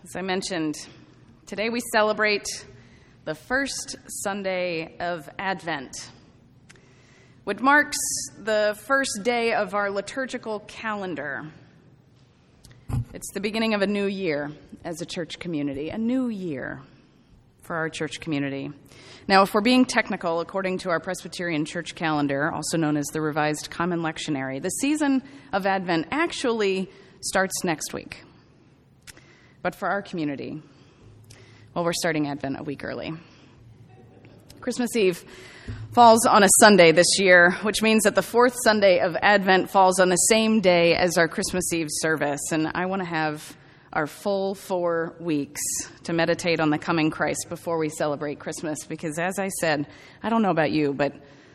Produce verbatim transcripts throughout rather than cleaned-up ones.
As I mentioned, today we celebrate the first Sunday of Advent, which marks the first day of our liturgical calendar. It's the beginning of a new year as a church community, a new year for our church community. Now, if we're being technical, according to our Presbyterian church calendar, also known as the Revised Common Lectionary, the season of Advent actually starts next week. But for our community, well, we're starting Advent a week early. Christmas Eve falls on a Sunday this year, which means that the fourth Sunday of Advent falls on the same day as our Christmas Eve service. And I want to have our full four weeks to meditate on the coming Christ before we celebrate Christmas. Because as I said, I don't know about you, but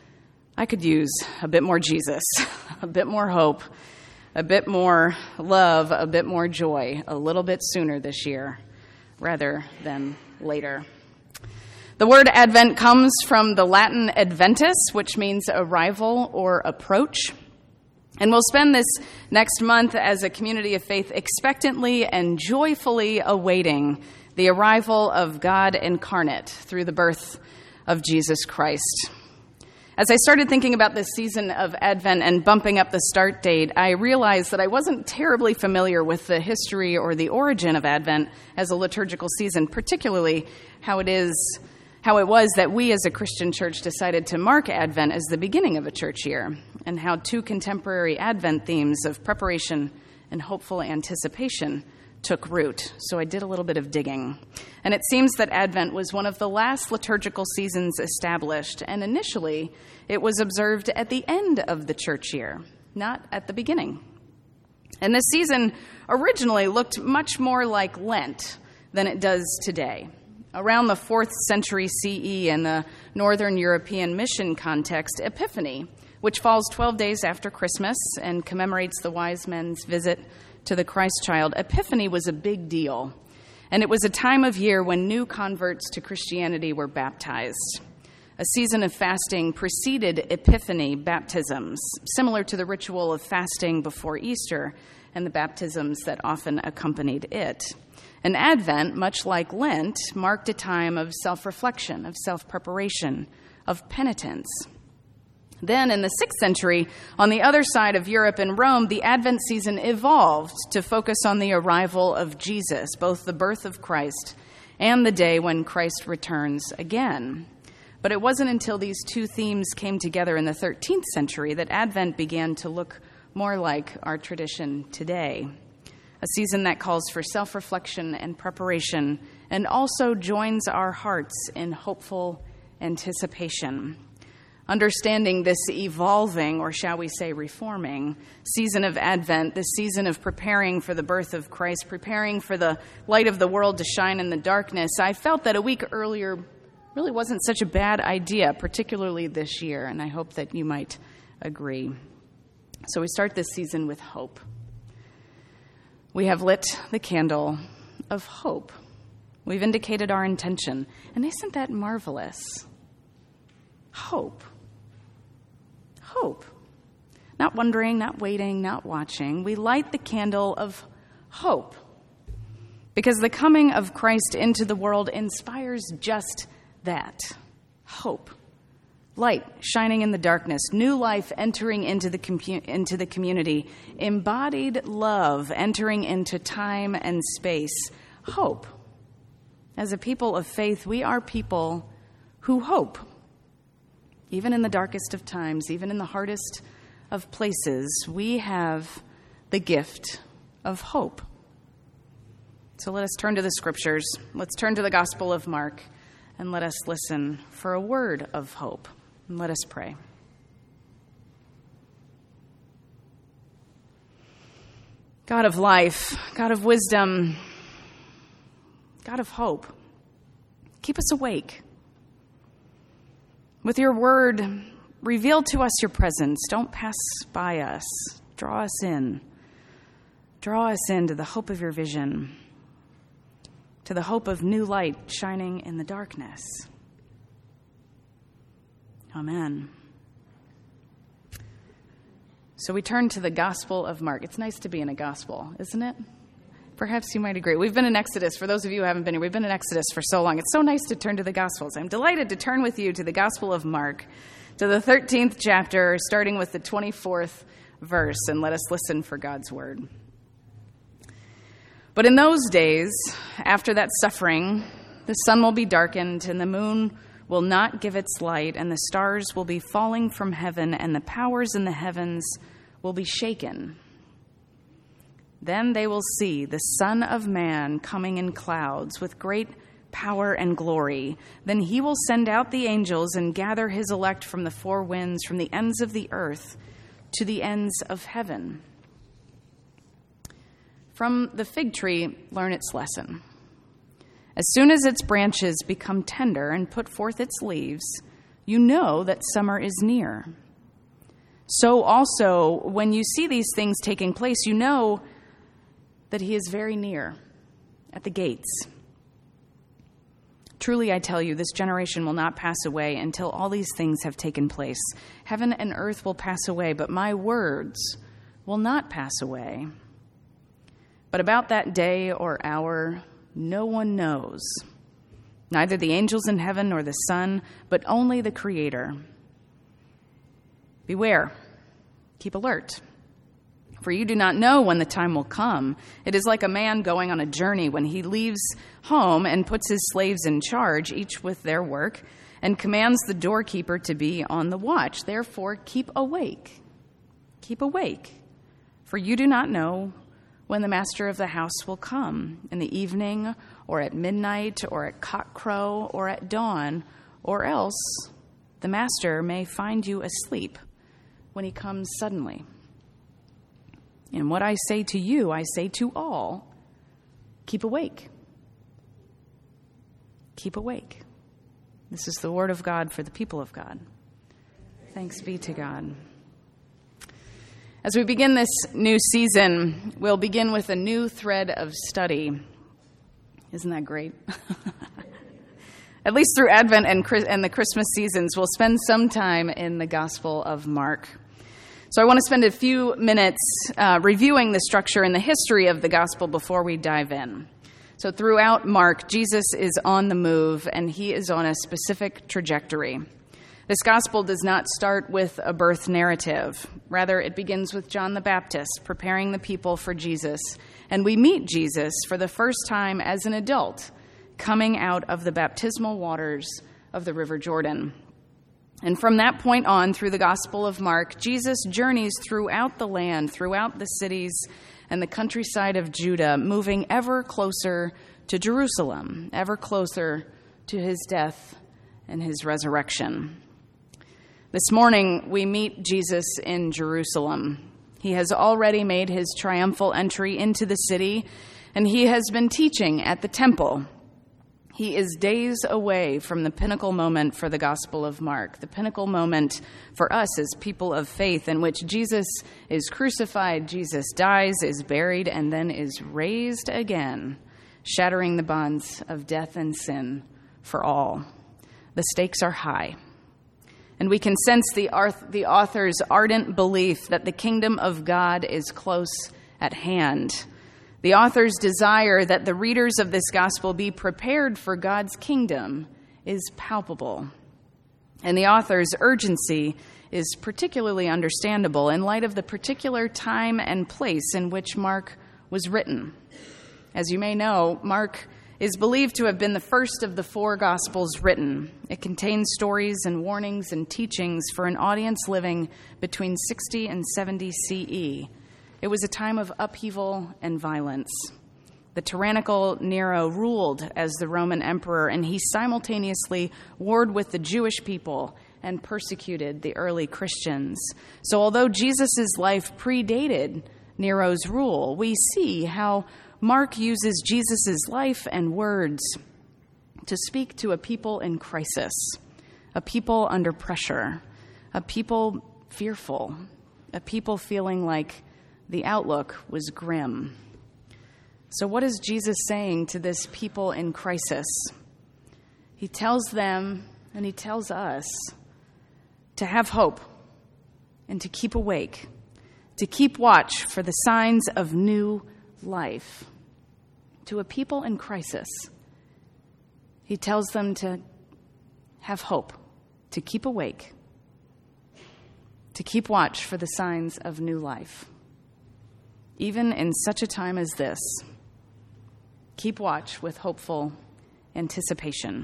I could use a bit more Jesus, a bit more hope, a bit more love, a bit more joy, a little bit sooner this year rather than later. The word Advent comes from the Latin adventus, which means arrival or approach. And we'll spend this next month as a community of faith expectantly and joyfully awaiting the arrival of God incarnate through the birth of Jesus Christ. As I started thinking about this season of Advent and bumping up the start date, I realized that I wasn't terribly familiar with the history or the origin of Advent as a liturgical season, particularly how it is, how it was that we as a Christian church decided to mark Advent as the beginning of a church year, and how two contemporary Advent themes of preparation and hopeful anticipation took root. So I did a little bit of digging. And it seems that Advent was one of the last liturgical seasons established, and initially it was observed at the end of the church year, not at the beginning. And this season originally looked much more like Lent than it does today. Around the fourth century C E in the Northern European mission context, Epiphany, which falls twelve days after Christmas and commemorates the wise men's visit to the Christ child, Epiphany was a big deal. And it was a time of year when new converts to Christianity were baptized. A season of fasting preceded Epiphany baptisms, similar to the ritual of fasting before Easter and the baptisms that often accompanied it. And Advent, much like Lent, marked a time of self-reflection, of self-preparation, of penitence. Then, in the sixth century, on the other side of Europe and Rome, the Advent season evolved to focus on the arrival of Jesus, both the birth of Christ and the day when Christ returns again. But it wasn't until these two themes came together in the thirteenth century that Advent began to look more like our tradition today. A season that calls for self-reflection and preparation and also joins our hearts in hopeful anticipation. Understanding this evolving, or shall we say reforming, season of Advent, this season of preparing for the birth of Christ, preparing for the light of the world to shine in the darkness, I felt that a week earlier really wasn't such a bad idea, particularly this year, and I hope that you might agree. So we start this season with hope. We have lit the candle of hope. We've indicated our intention, and isn't that marvelous? Hope. Hope. Not wondering, not waiting, not watching. We light the candle of hope because the coming of Christ into the world inspires just that. Hope. Light shining in the darkness, new life entering into the compu- into the community, embodied love entering into time and space. Hope. As a people of faith, we are people who hope. Even in the darkest of times, even in the hardest of places, we have the gift of hope. So let us turn to the scriptures. Let's turn to the Gospel of Mark, and let us listen for a word of hope. And let us pray. God of life, God of wisdom, God of hope, keep us awake. With your word, reveal to us your presence. Don't pass by us. Draw us in. Draw us into the hope of your vision, to the hope of new light shining in the darkness. Amen. So we turn to the Gospel of Mark. It's nice to be in a gospel, isn't it? Perhaps you might agree. We've been in Exodus. For those of you who haven't been here, we've been in Exodus for so long. It's so nice to turn to the Gospels. I'm delighted to turn with you to the Gospel of Mark, to the thirteenth chapter, starting with the twenty-fourth verse, and let us listen for God's word. But in those days, after that suffering, the sun will be darkened, and the moon will not give its light, and the stars will be falling from heaven, and the powers in the heavens will be shaken. Then they will see the Son of Man coming in clouds with great power and glory. Then he will send out the angels and gather his elect from the four winds, from the ends of the earth to the ends of heaven. From the fig tree, learn its lesson. As soon as its branches become tender and put forth its leaves, you know that summer is near. So also, when you see these things taking place, you know that he is very near, at the gates. Truly, I tell you, this generation will not pass away until all these things have taken place. Heaven and earth will pass away, but my words will not pass away. But about that day or hour, no one knows, neither the angels in heaven nor the Son, but only the Creator. Beware, keep alert. For you do not know when the time will come. It is like a man going on a journey when he leaves home and puts his slaves in charge, each with their work, and commands the doorkeeper to be on the watch. Therefore, keep awake. Keep awake. For you do not know when the master of the house will come, in the evening, or at midnight, or at cockcrow, or at dawn, or else the master may find you asleep when he comes suddenly. And what I say to you, I say to all, keep awake. Keep awake. This is the word of God for the people of God. Thanks be to God. As we begin this new season, we'll begin with a new thread of study. Isn't that great? At least through Advent and, and the Christmas seasons, we'll spend some time in the Gospel of Mark. So I want to spend a few minutes uh, reviewing the structure and the history of the gospel before we dive in. So throughout Mark, Jesus is on the move, and he is on a specific trajectory. This gospel does not start with a birth narrative. Rather, it begins with John the Baptist preparing the people for Jesus. And we meet Jesus for the first time as an adult, coming out of the baptismal waters of the River Jordan. And from that point on, through the Gospel of Mark, Jesus journeys throughout the land, throughout the cities and the countryside of Judah, moving ever closer to Jerusalem, ever closer to his death and his resurrection. This morning, we meet Jesus in Jerusalem. He has already made his triumphal entry into the city, and he has been teaching at the temple. He is days away from the pinnacle moment for the Gospel of Mark, the pinnacle moment for us as people of faith, in which Jesus is crucified, Jesus dies, is buried, and then is raised again, shattering the bonds of death and sin for all. The stakes are high, and we can sense the, the author's ardent belief that the kingdom of God is close at hand. The author's desire that the readers of this gospel be prepared for God's kingdom is palpable. And the author's urgency is particularly understandable in light of the particular time and place in which Mark was written. As you may know, Mark is believed to have been the first of the four gospels written. It contains stories and warnings and teachings for an audience living between sixty and seventy C E. It was a time of upheaval and violence. The tyrannical Nero ruled as the Roman emperor, and he simultaneously warred with the Jewish people and persecuted the early Christians. So although Jesus' life predated Nero's rule, we see how Mark uses Jesus' life and words to speak to a people in crisis, a people under pressure, a people fearful, a people feeling like the outlook was grim. So what is Jesus saying to this people in crisis? He tells them, and he tells us, to have hope and to keep awake, to keep watch for the signs of new life. to a people in crisis. He tells them to have hope, to keep awake, to keep watch for the signs of new life. Even in such a time as this, keep watch with hopeful anticipation.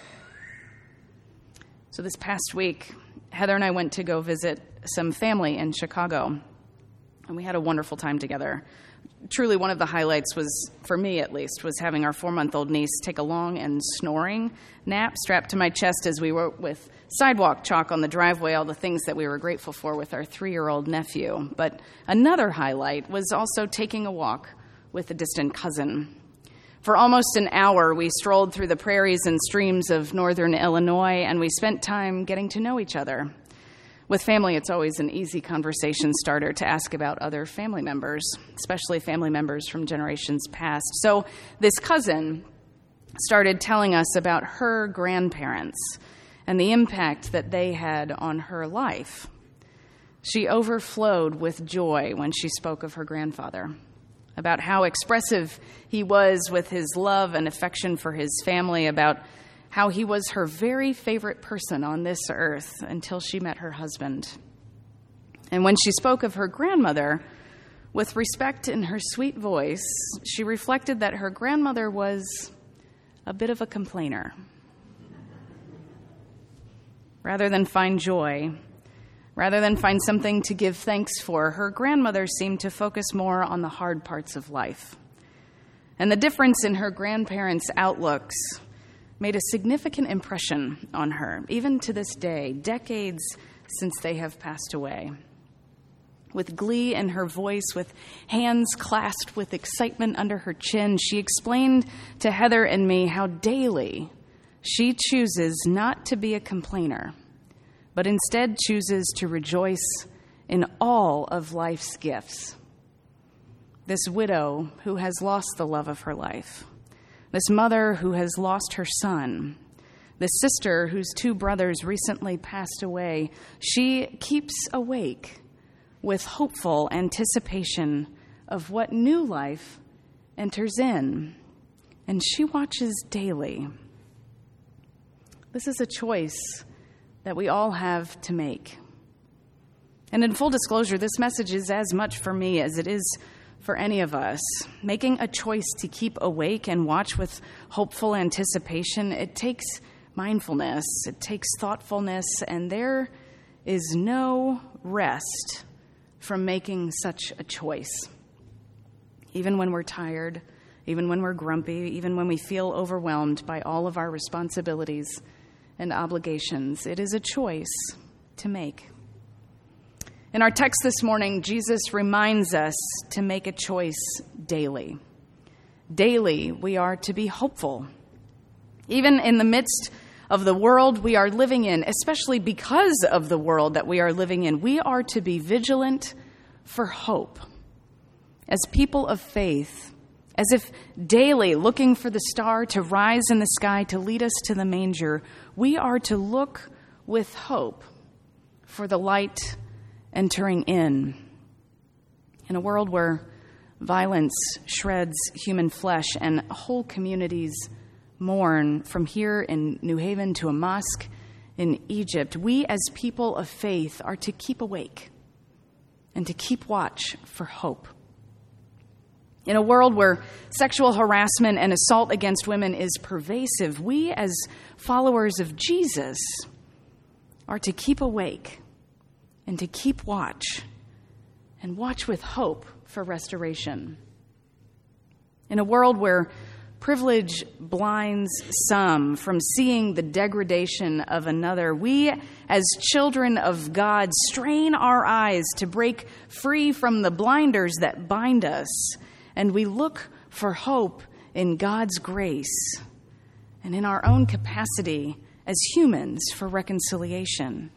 So this past week, Heather and I went to go visit some family in Chicago, and we had a wonderful time together. Truly, one of the highlights was, for me at least, was having our four-month-old niece take a long and snoring nap strapped to my chest as we wrote with sidewalk chalk on the driveway all the things that we were grateful for with our three-year-old nephew. But another highlight was also taking a walk with a distant cousin. For almost an hour, we strolled through the prairies and streams of northern Illinois, and we spent time getting to know each other. With family, it's always an easy conversation starter to ask about other family members, especially family members from generations past. So this cousin started telling us about her grandparents and the impact that they had on her life. She overflowed with joy when she spoke of her grandfather, about how expressive he was with his love and affection for his family, about how he was her very favorite person on this earth until she met her husband. And when she spoke of her grandmother, with respect in her sweet voice, she reflected that her grandmother was a bit of a complainer. Rather than find joy, rather than find something to give thanks for, her grandmother seemed to focus more on the hard parts of life. And the difference in her grandparents' outlooks made a significant impression on her, even to this day, decades since they have passed away. With glee in her voice, with hands clasped with excitement under her chin, she explained to Heather and me how daily she chooses not to be a complainer, but instead chooses to rejoice in all of life's gifts. This widow who has lost the love of her life, this mother who has lost her son, this sister whose two brothers recently passed away, she keeps awake with hopeful anticipation of what new life enters in, and she watches daily. This is a choice that we all have to make. And in full disclosure, this message is as much for me as it is for any of us. Making a choice to keep awake and watch with hopeful anticipation, it takes mindfulness, it takes thoughtfulness, and there is no rest from making such a choice. Even when we're tired, even when we're grumpy, even when we feel overwhelmed by all of our responsibilities and obligations, it is a choice to make. In our text this morning, Jesus reminds us to make a choice daily. Daily, we are to be hopeful. Even in the midst of the world we are living in, especially because of the world that we are living in, we are to be vigilant for hope. As people of faith, as if daily looking for the star to rise in the sky to lead us to the manger, we are to look with hope for the light entering in. In a world where violence shreds human flesh and whole communities mourn, from here in New Haven to a mosque in Egypt, we as people of faith are to keep awake and to keep watch for hope. In a world where sexual harassment and assault against women is pervasive, we as followers of Jesus are to keep awake and to keep watch, and watch with hope for restoration. In a world where privilege blinds some from seeing the degradation of another, we as children of God strain our eyes to break free from the blinders that bind us, and we look for hope in God's grace and in our own capacity as humans for reconciliation.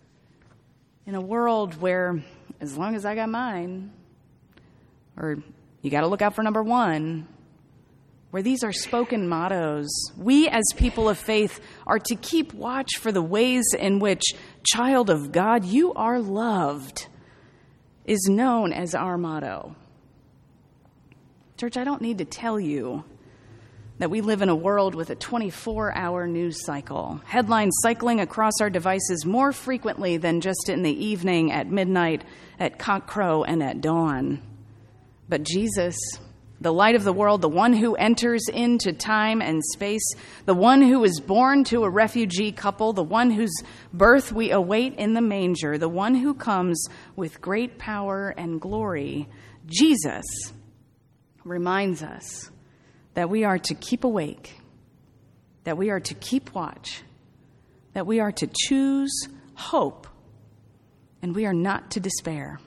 In a world where, as long as I got mine, or you got to look out for number one, where these are spoken mottos, we as people of faith are to keep watch for the ways in which, child of God, you are loved, is known as our motto. Church, I don't need to tell you that we live in a world with a twenty-four hour news cycle, headlines cycling across our devices more frequently than just in the evening, at midnight, at cockcrow, and at dawn. But Jesus, the light of the world, the one who enters into time and space, the one who is born to a refugee couple, the one whose birth we await in the manger, the one who comes with great power and glory, Jesus reminds us that we are to keep awake, that we are to keep watch, that we are to choose hope, and we are not to despair.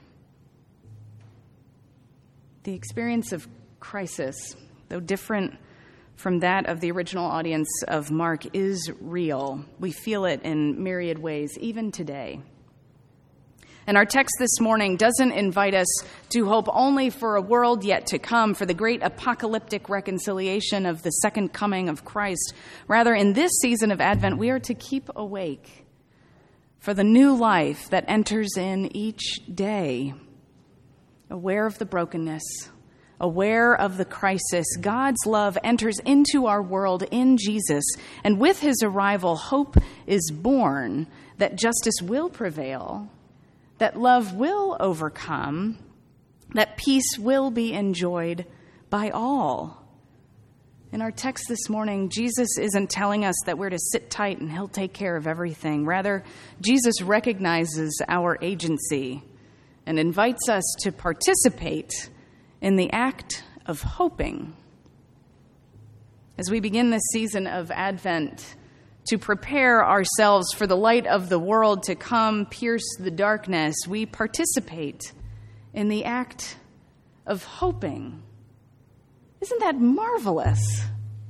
The experience of crisis, though different from that of the original audience of Mark, is real. We feel it in myriad ways, even today. And our text this morning doesn't invite us to hope only for a world yet to come, for the great apocalyptic reconciliation of the second coming of Christ. Rather, in this season of Advent, we are to keep awake for the new life that enters in each day. Aware of the brokenness, aware of the crisis, God's love enters into our world in Jesus, and with his arrival, hope is born that justice will prevail, that love will overcome, that peace will be enjoyed by all. In our text this morning, Jesus isn't telling us that we're to sit tight and he'll take care of everything. Rather, Jesus recognizes our agency and invites us to participate in the act of hoping. As we begin this season of Advent, to prepare ourselves for the light of the world to come pierce the darkness, we participate in the act of hoping. Isn't that marvelous?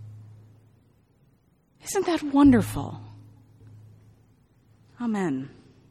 Isn't that wonderful? Amen.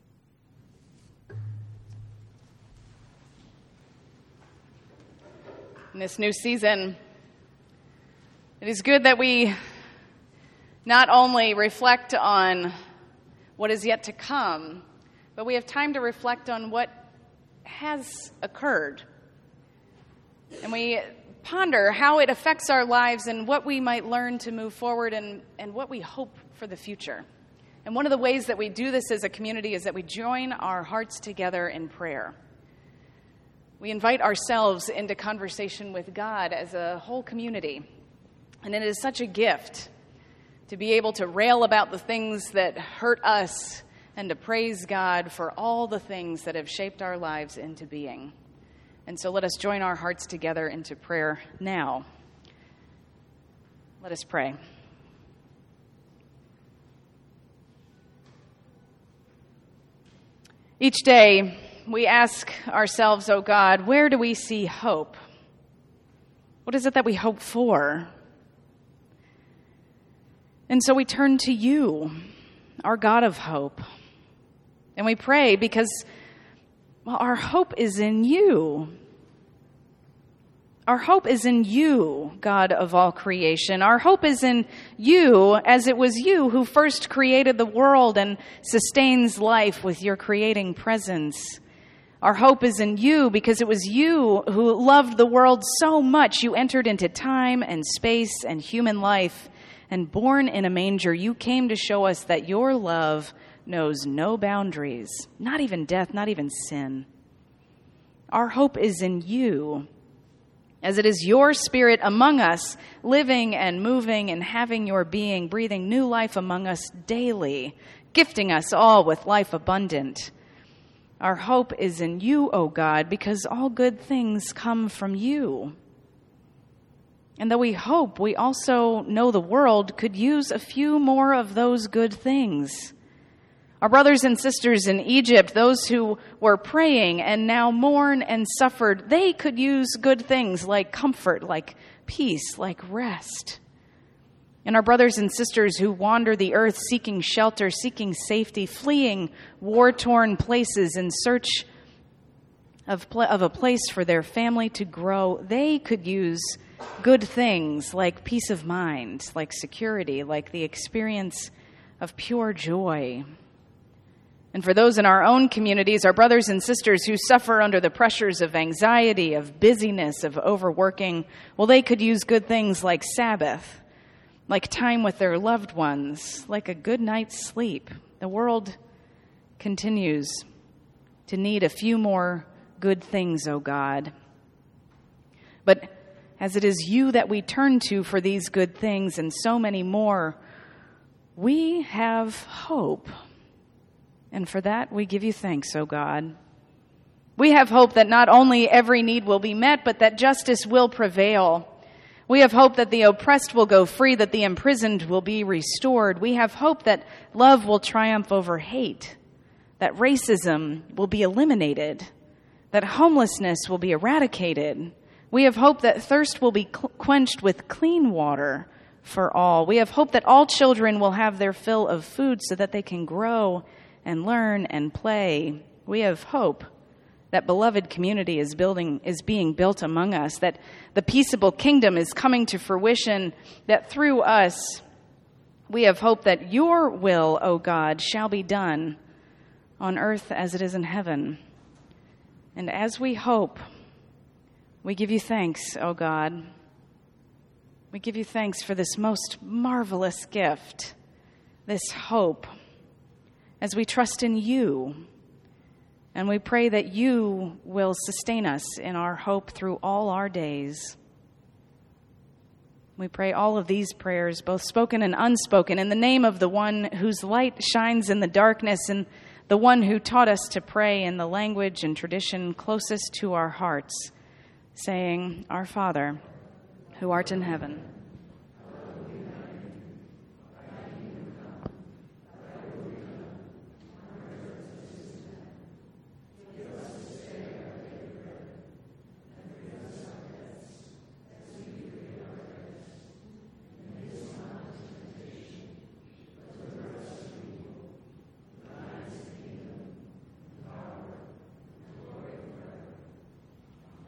In this new season, it is good that we not only reflect on what is yet to come, but we have time to reflect on what has occurred. And we ponder how it affects our lives and what we might learn to move forward and, and what we hope for the future. And one of the ways that we do this as a community is that we join our hearts together in prayer. We invite ourselves into conversation with God as a whole community. And it is such a gift to be able to rail about the things that hurt us and to praise God for all the things that have shaped our lives into being. And so let us join our hearts together into prayer now. Let us pray. Each day, we ask ourselves, oh God, where do we see hope? What is it that we hope for? And so we turn to you, our God of hope. And we pray because, well, our hope is in you. Our hope is in you, God of all creation. Our hope is in you, as it was you who first created the world and sustains life with your creating presence. Our hope is in you because it was you who loved the world so much you entered into time and space and human life. And born in a manger, you came to show us that your love knows no boundaries, not even death, not even sin. Our hope is in you, as it is your Spirit among us, living and moving and having your being, breathing new life among us daily, gifting us all with life abundant. Our hope is in you, O God, because all good things come from you. And though we hope, we also know the world could use a few more of those good things. Our brothers and sisters in Egypt, those who were praying and now mourn and suffered, they could use good things like comfort, like peace, like rest. And our brothers and sisters who wander the earth seeking shelter, seeking safety, fleeing war-torn places in search of, pl- of a place for their family to grow, they could use good things like peace of mind, like security, like the experience of pure joy. And for those in our own communities, our brothers and sisters who suffer under the pressures of anxiety, of busyness, of overworking, well, they could use good things like Sabbath, like time with their loved ones, like a good night's sleep. The world continues to need a few more good things, O God. But as it is you that we turn to for these good things and so many more, we have hope. And for that, we give you thanks, O God. We have hope that not only every need will be met, but that justice will prevail. We have hope that the oppressed will go free, that the imprisoned will be restored. We have hope that love will triumph over hate, that racism will be eliminated, that homelessness will be eradicated. We have hope that thirst will be cl- quenched with clean water for all. We have hope that all children will have their fill of food so that they can grow and learn and play. We have hope that beloved community is building is being built among us, that the peaceable kingdom is coming to fruition, that through us we have hope that your will, O God, shall be done on earth as it is in heaven. And as we hope, we give you thanks, O God. We give you thanks for this most marvelous gift, this hope, as we trust in you. And we pray that you will sustain us in our hope through all our days. We pray all of these prayers, both spoken and unspoken, in the name of the one whose light shines in the darkness and the one who taught us to pray in the language and tradition closest to our hearts, saying, Our Father, who art in heaven,